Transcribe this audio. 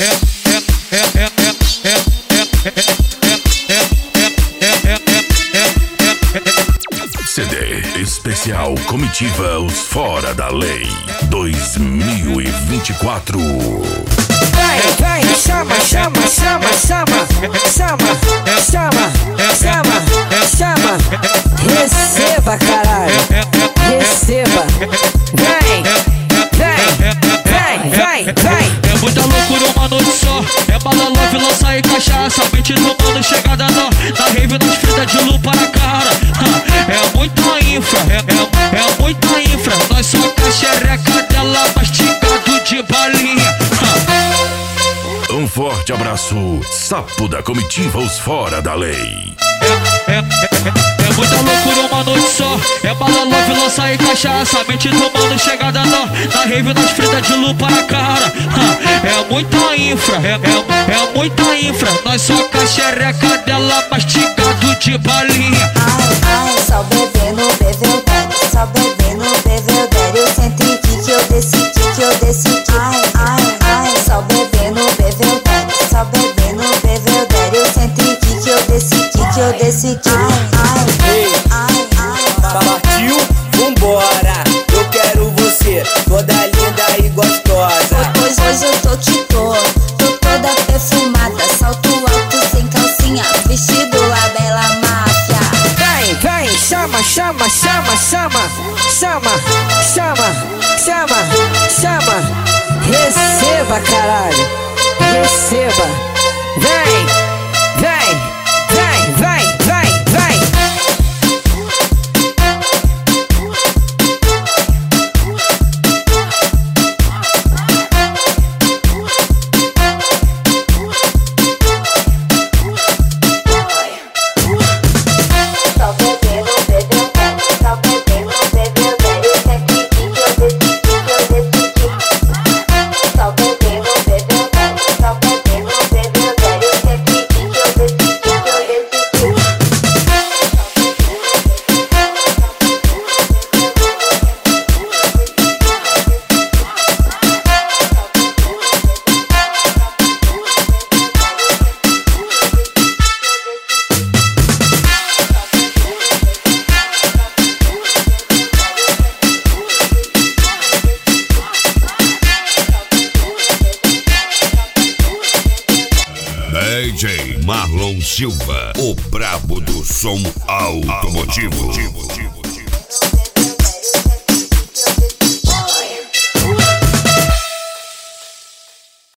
CD especial Comitiva Os Fora da Lei 2024. Vai, chama, chama, chama, chama, chama, chama, chama, chama. Receba, caralho, receba. Vai, vai. É muita loucura uma noite só. É bala, love, lança e cachaça. Mente do mano, chegada na rave, nas fitas de lupa na cara. É muita infra, é muita infra. Nós só com a xereca dela mastigado de balinha. Um forte abraço, sapo da comitiva Os Fora da Lei. É muita loucura uma noite só. É bala, love, lança e cachaça. Mente do mano, chegada na rave, nas fitas de lupa na cara. É muita infra, é muita infra. Nós só com a xereca dela mastigado de balinha. Ai, só bebendo, bebeu daddy. Só bebendo, bebeu daddy. Eu senti que eu decidi. Ai, só bebendo, bebeu daddy. Só bebendo, bebeu daddy. Eu senti que eu decidi. Ai, partiu, vambora. Eu quero você, toda linda e gostosa. hoje eu tô toda perfumada. Salto alto sem calcinha, vestido a bela máfia. Vai, chama, chama, chama, chama, chama, chama, chama, chama. Receba, caralho, receba. Vai. DJ Marlon Silva, o brabo do som automotivo.